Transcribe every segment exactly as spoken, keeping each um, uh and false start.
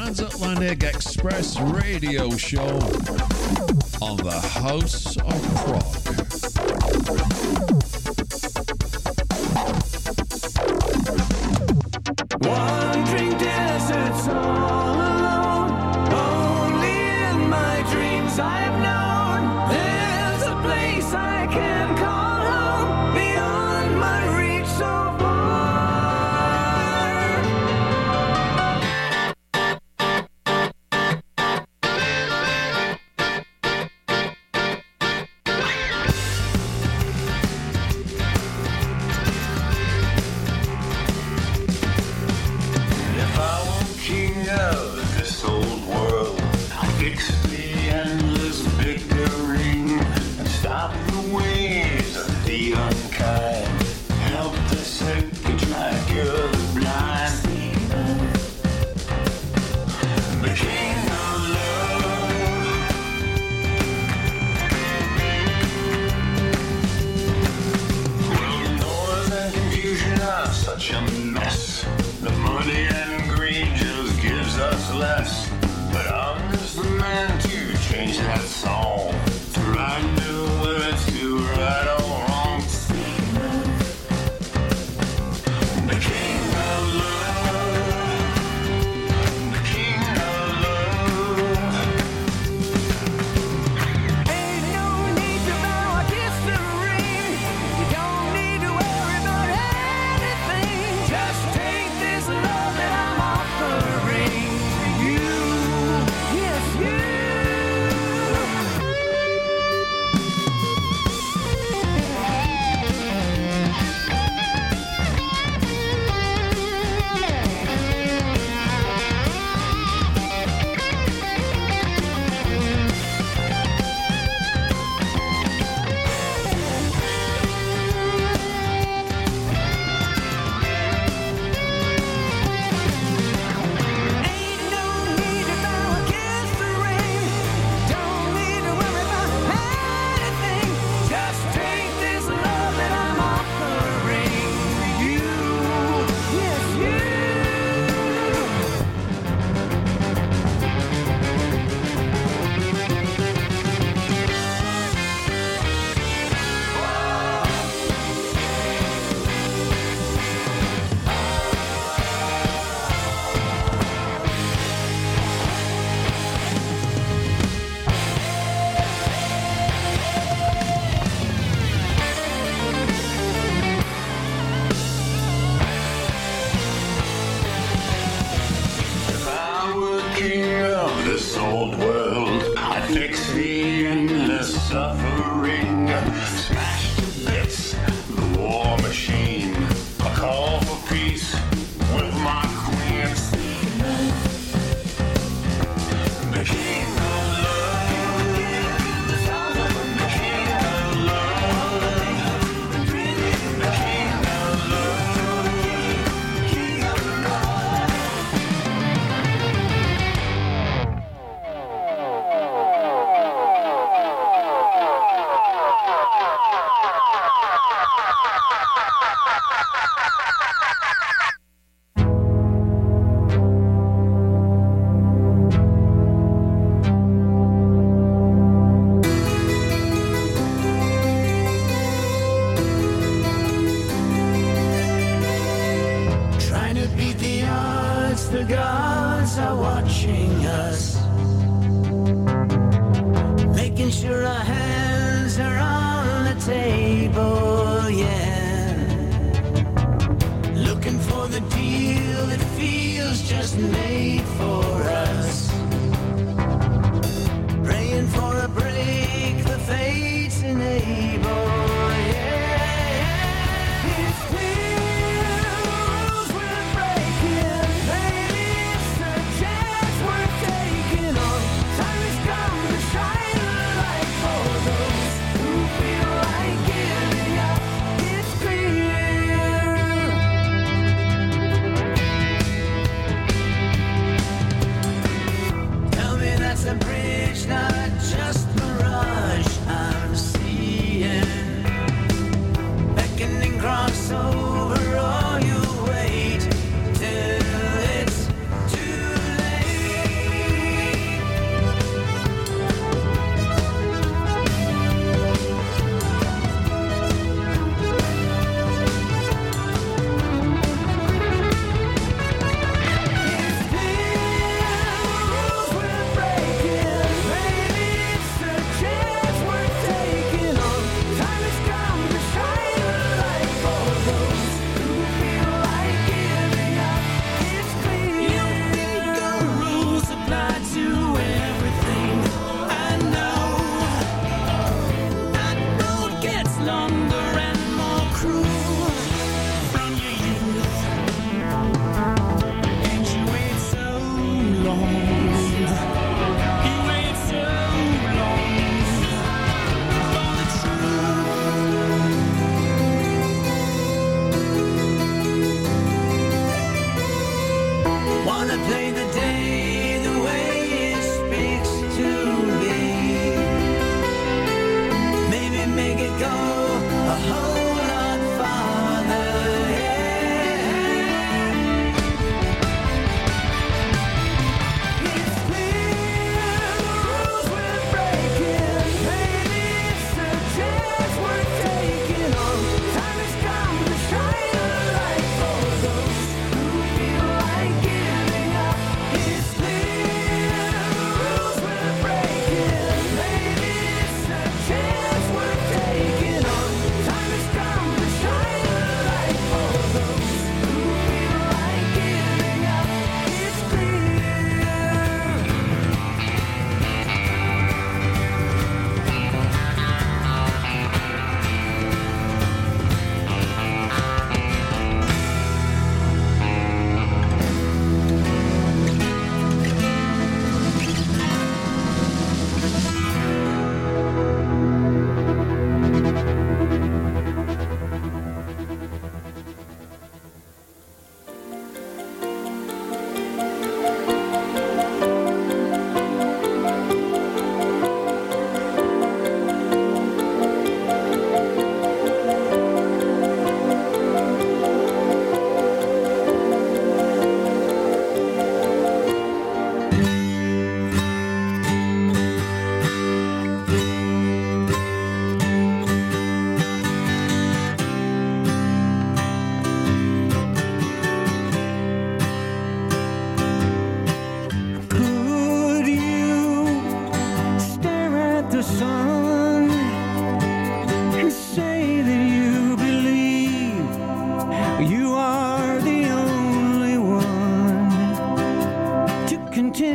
Transatlantic Express radio show on the House of Prog. Wandering deserts all alone, only in my dreams I've known there's a place I can call home, beyond my reach so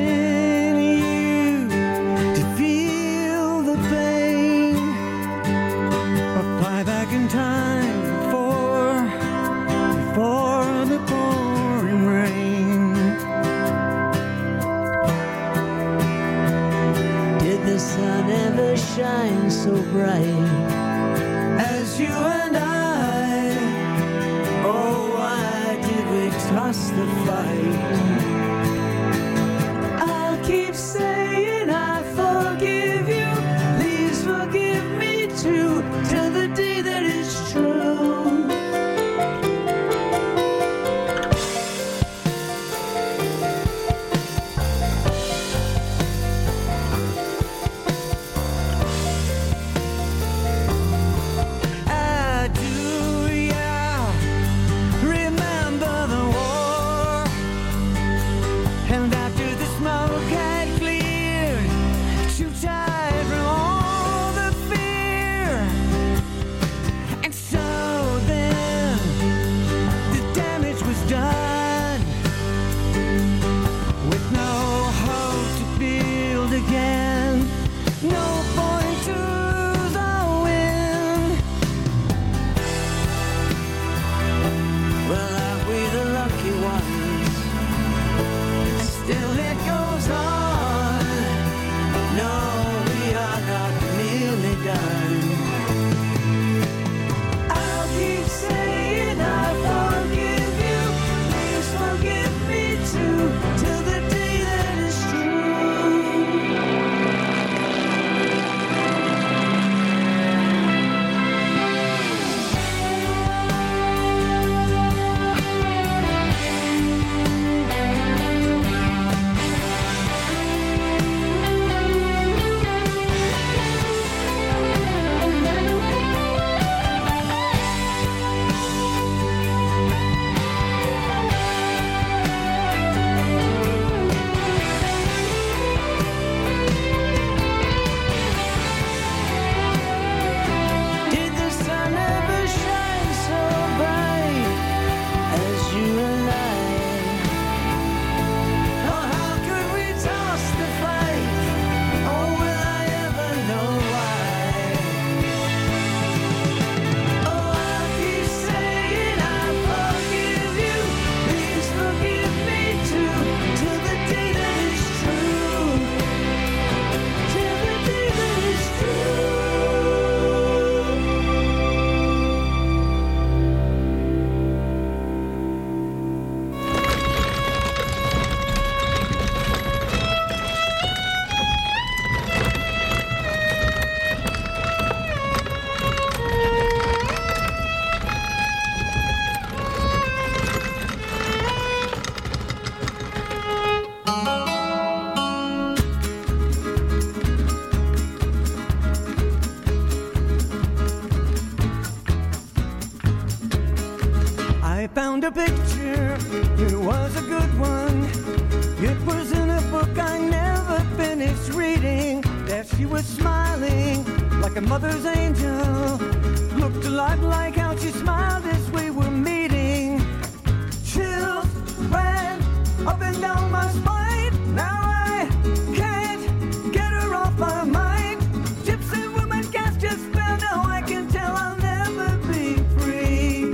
in you to feel the pain, or fly back in time before, before the pouring rain. Did the sun ever shine so bright as you and I? Oh, why did we toss the fight? I'll keep saying I forgive you. Please forgive me too, till the day that is true. I do, yeah, remember the war. And after the smoke had cleared, too tired from all the fear. And so then the damage was done, with no hope to build again, no point to lose or win. Well, aren't we the lucky ones? Still it goes on. No, we are not nearly done. I'll keep saying I forgive you. Please forgive me too, till the day that is true. Did the sun ever shine so bright as you and I? Oh, how could we toss the fight? Oh, will I ever know why? Oh, I'll keep saying I forgive you. Please forgive me too, till the day that is true. Till the day that is true. I found a picture, it was a good one. It was in a book I never finished reading. There she was smiling like a mother's angel. Looked a lot like how she smiled as we were meeting. Chills ran up and down my spine. Now I can't get her off my mind. Gypsy woman cast a spell. Now I can tell I'll never be free.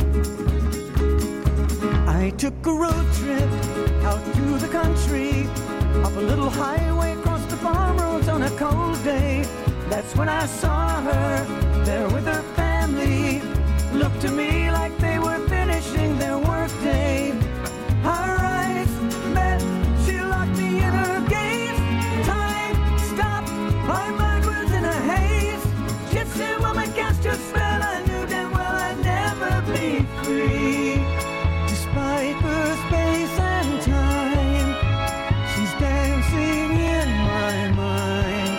I took a road trip out to the country, up a little highway across the farm roads on a cold day. That's when I saw her there with her family. Looked to me like they were finishing their workday. Our eyes met, she locked me in her gaze. Time stopped, my mind was in a haze. Gypsy woman cast her spell, I knew damn well I'd never be free. Despite the space and time, she's dancing in my mind,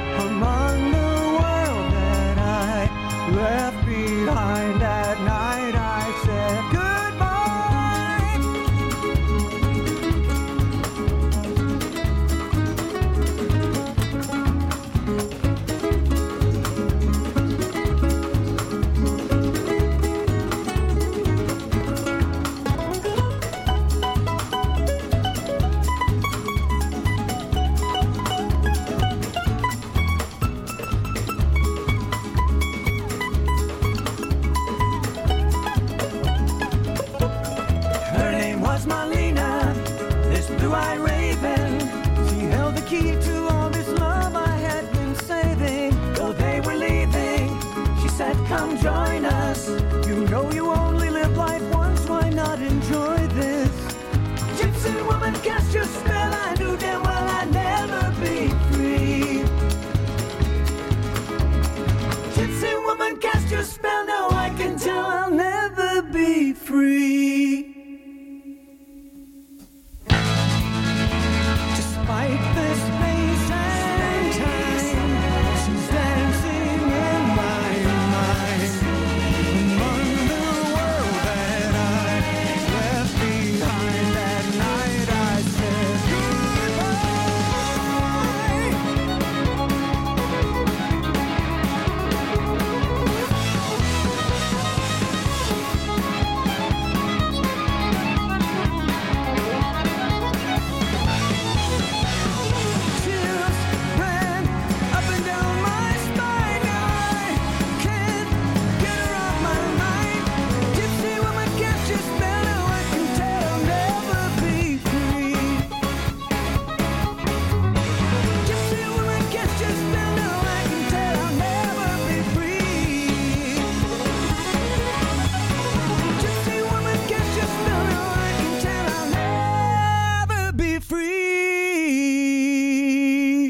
among the world that I left behind at night.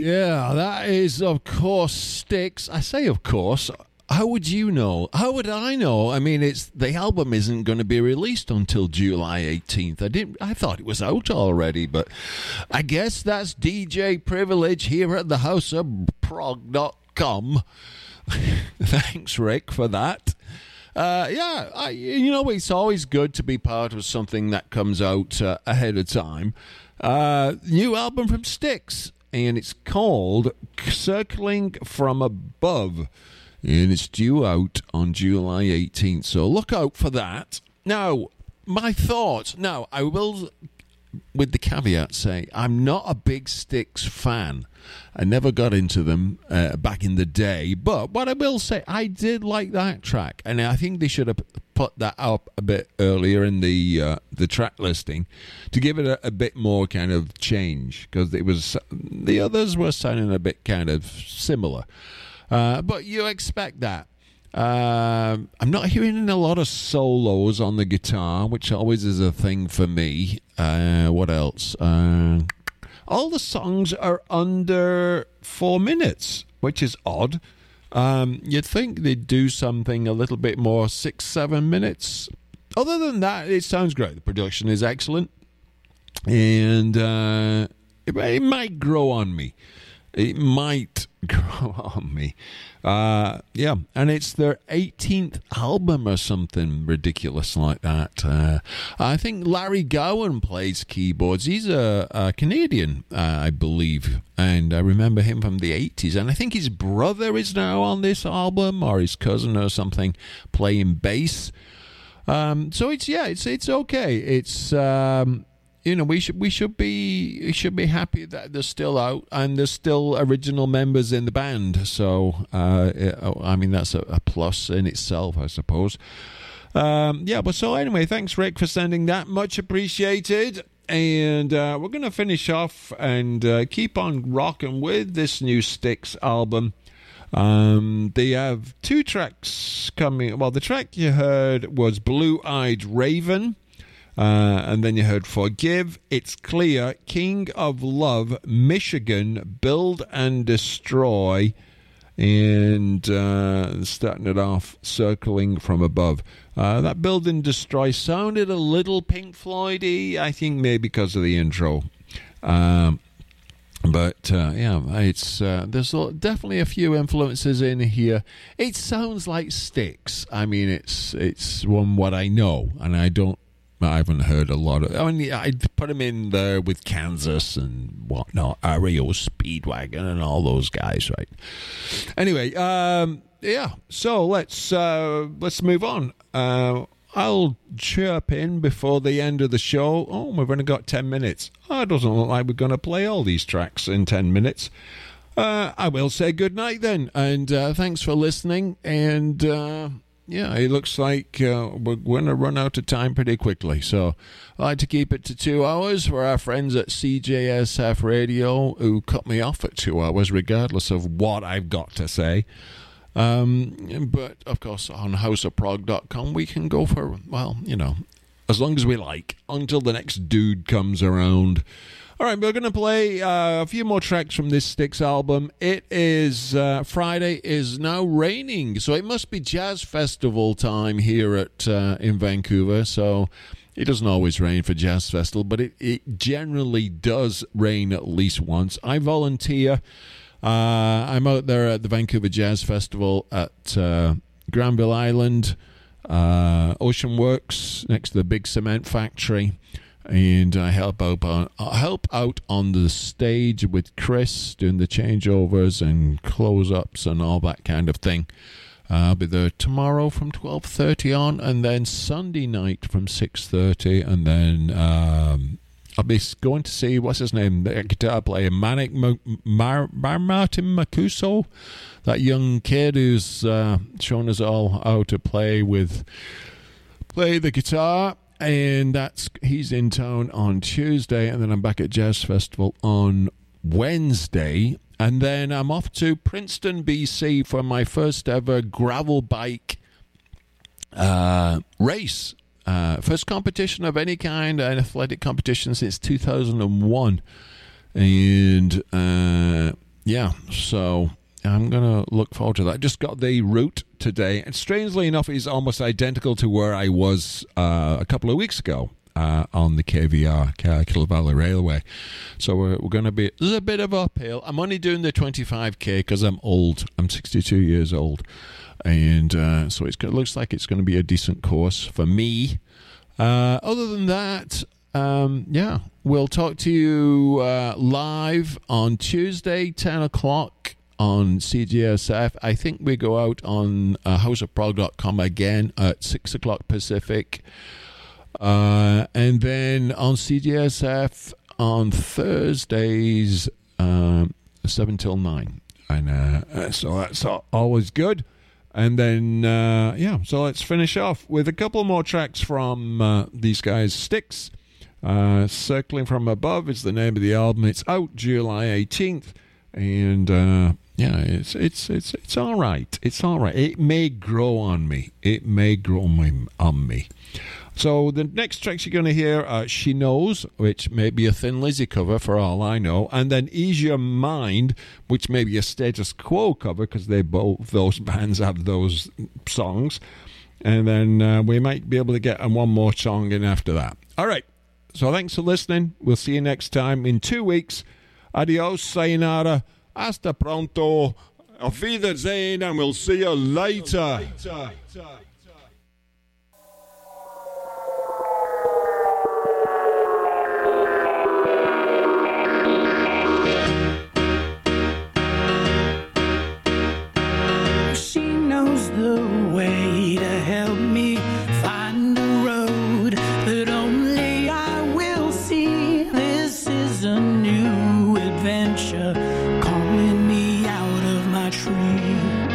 Yeah, that is, of course, Styx. I say, of course. How would you know? How would I know? I mean, it's the album isn't going to be released until July eighteenth. I didn't. I thought it was out already, but I guess that's D J privilege here at the house of prog dot com. Thanks, Rick, for that. Uh, yeah, I, you know, it's always good to be part of something that comes out uh, ahead of time. Uh, new album from Styx, and it's called Circling from Above. And it's due out on July eighteenth, so look out for that. Now, my thoughts. Now, I will, with the caveat, say I'm not a big Styx fan. I never got into them uh, back in the day. But what I will say, I did like that track, and I think they should have put that up a bit earlier in the uh, the track listing to give it a, a bit more kind of change, because it was the others were sounding a bit kind of similar. Uh, but you expect that. Uh, I'm not hearing a lot of solos on the guitar, which always is a thing for me. Uh, what else? Uh, all the songs are under four minutes, which is odd. Um, you'd think they'd do something a little bit more, six, seven minutes. Other than that, it sounds great. The production is excellent. And uh, it, it might grow on me. It might grow on me. Uh, yeah, and it's their eighteenth album or something ridiculous like that. Uh, I think Larry Gowan plays keyboards. He's a, a Canadian, uh, I believe, and I remember him from the eighties. And I think his brother is now on this album, or his cousin or something, playing bass. Um, so it's, yeah, it's it's okay. It's... Um, You know, we should we should be we should be happy that they're still out and there's still original members in the band. So, uh, I mean, that's a, a plus in itself, I suppose. Um, yeah, but so anyway, thanks, Rick, for sending that. Much appreciated. And uh, we're going to finish off and uh, keep on rocking with this new Styx album. Um, they have two tracks coming. Well, the track you heard was Blue-Eyed Raven. Uh, and then you heard Forgive, It's Clear, King of Love, Michigan, Build and Destroy, and uh, starting it off, Circling from Above. Uh, that Build and Destroy sounded a little Pink Floyd-y, I think maybe because of the intro. Um, but, uh, yeah, it's uh, there's definitely a few influences in here. It sounds like Styx. I mean, it's, it's one what I know, and I don't I haven't heard a lot of... I mean, I'd put him in there with Kansas and whatnot, R E O Speedwagon and all those guys, right? Anyway, um, yeah, so let's uh, let's move on. Uh, I'll chirp in before the end of the show. Oh, we've only got ten minutes. Oh, it doesn't look like we're going to play all these tracks in ten minutes. Uh, I will say good night then, and uh, thanks for listening, and... Uh, Yeah, it looks like uh, we're going to run out of time pretty quickly. So I like to keep it to two hours for our friends at C J S F Radio, who cut me off at two hours, regardless of what I've got to say. Um, but, of course, on house of prog dot com, we can go for, well, you know, as long as we like, until the next dude comes around. All right, we're going to play uh, a few more tracks from this Styx album. It is uh, Friday is now raining, so it must be Jazz Festival time here at uh, in Vancouver. So it doesn't always rain for Jazz Festival, but it, it generally does rain at least once. I volunteer. Uh, I'm out there at the Vancouver Jazz Festival at uh, Granville Island, uh, Ocean Works, next to the big cement factory. And I help out on I help out on the stage with Chris, doing the changeovers and close-ups and all that kind of thing. Uh, I'll be there tomorrow from twelve thirty on, and then Sunday night from six thirty, and then um, I'll be going to see, what's his name, the guitar player, Manik Mar- Mar- Mar- Martin Macuso, that young kid who's uh, shown us all how to play with play the guitar. And that's he's in town on Tuesday, and then I'm back at Jazz Festival on Wednesday. And then I'm off to Princeton, B C for my first ever gravel bike uh, race. Uh, first competition of any kind, an athletic competition since two thousand one. And, uh, yeah, so I'm going to look forward to that. Just got the route today, and strangely enough, it's almost identical to where I was uh, a couple of weeks ago uh, on the K V R, Carrickle Valley Railway. So we're, we're going to be, there's a bit of uphill. I'm only doing the twenty-five K because I'm old. I'm sixty-two years old. And uh, so it's, it looks like it's going to be a decent course for me. Uh, other than that, um, yeah, we'll talk to you uh, live on Tuesday, ten o'clock on C G S F. I think we go out on uh, house of prog dot com again at six o'clock Pacific. Uh, and then on C G S F on Thursdays, um, seven till nine. And uh, so that's always good. And then, uh, yeah, so let's finish off with a couple more tracks from uh, these guys, Styx. Uh, Circling from Above is the name of the album. It's out July eighteenth. And, uh, yeah, it's it's it's it's all right. It's all right. It may grow on me. It may grow on me. On me. So the next tracks you're going to hear are She Knows, which may be a Thin Lizzy cover for all I know, and then Ease Your Mind, which may be a Status Quo cover because they both those bands have those songs. And then uh, we might be able to get one more song in after that. All right. So thanks for listening. We'll see you next time in two weeks. Adios, sayonara, hasta pronto, auf Wiedersehen, and we'll see you later. later. She knows the way to help me find a road that only I will see. This is a new adventure calling me out of my tree.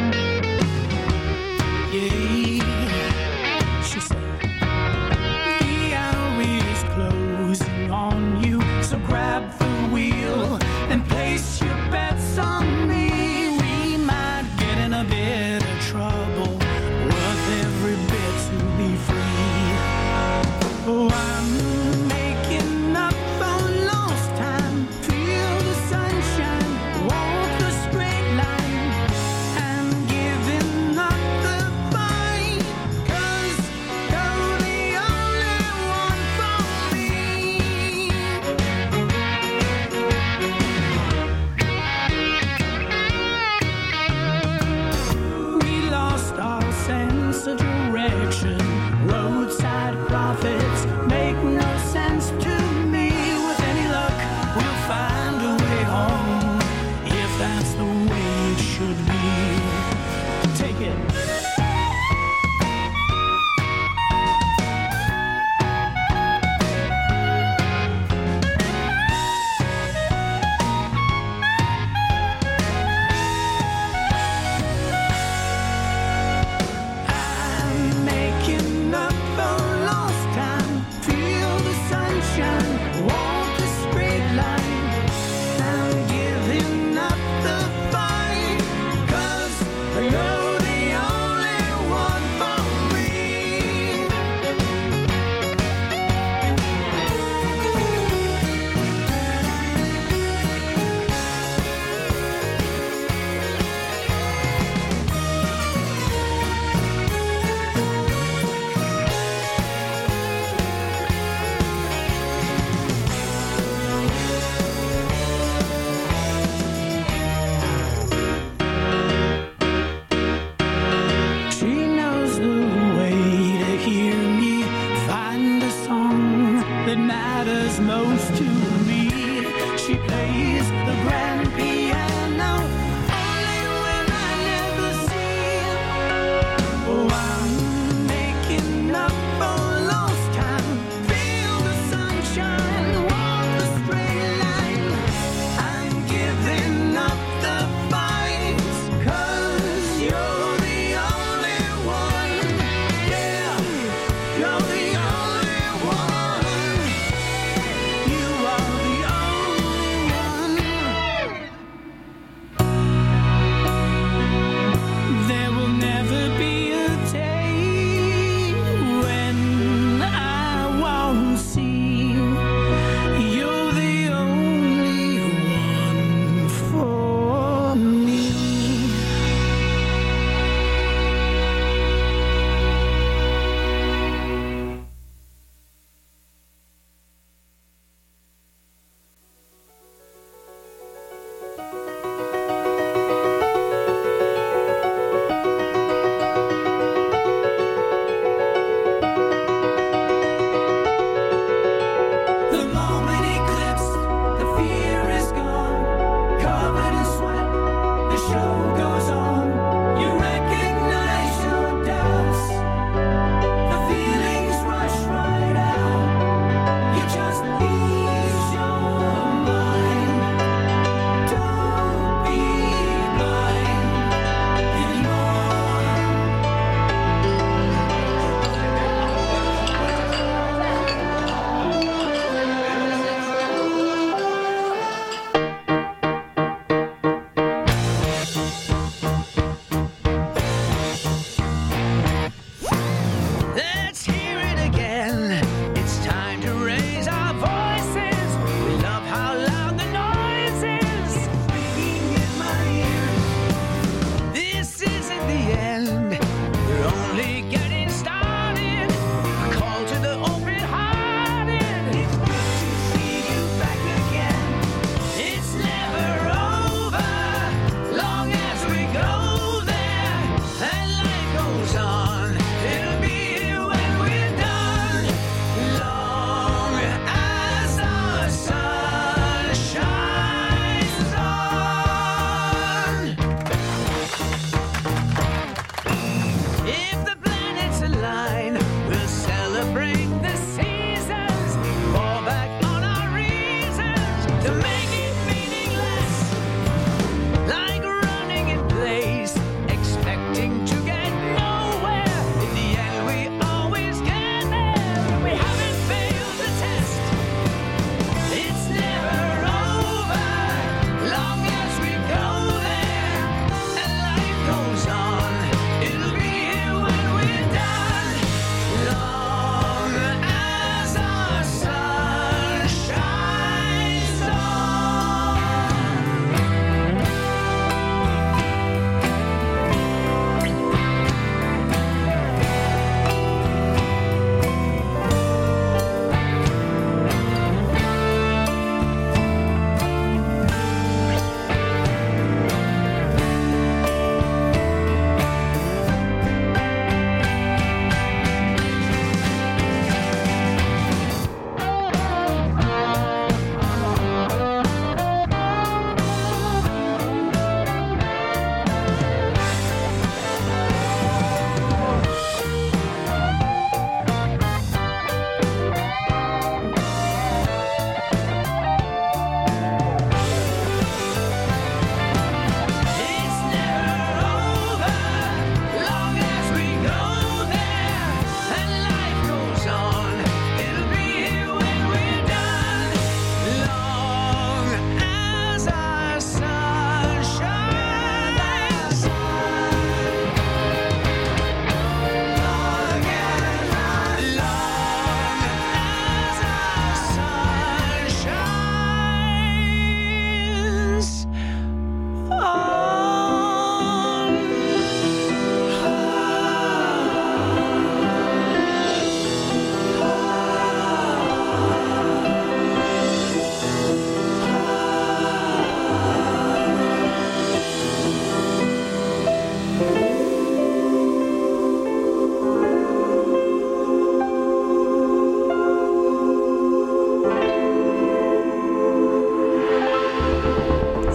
Yeah, she said, the hour is closing on you, so grab the wheel and place your bets on me. We might get in a bit of trouble, worth every bit to be free. Oh, I'm making up for lost time. Feel the sunshine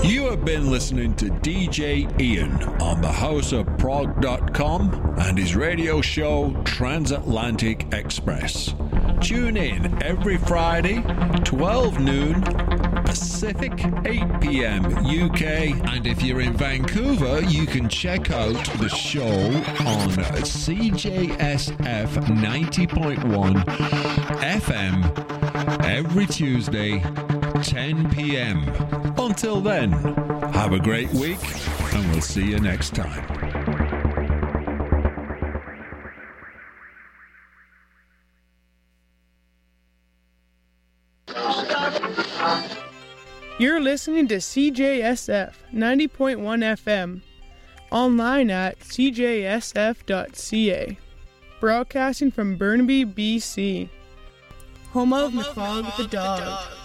You have been listening to D J Ian on the house of prog dot com and his radio show Transatlantic Express. Tune in every Friday, twelve noon Pacific, eight p.m. U K. And if you're in Vancouver, you can check out the show on C J S F ninety point one F M every Tuesday, ten p.m. Until then, have a great week, and we'll see you next time. You're listening to C J S F ninety point one F M, online at c j s f dot c a, broadcasting from Burnaby, B C, home of McFog the Dog.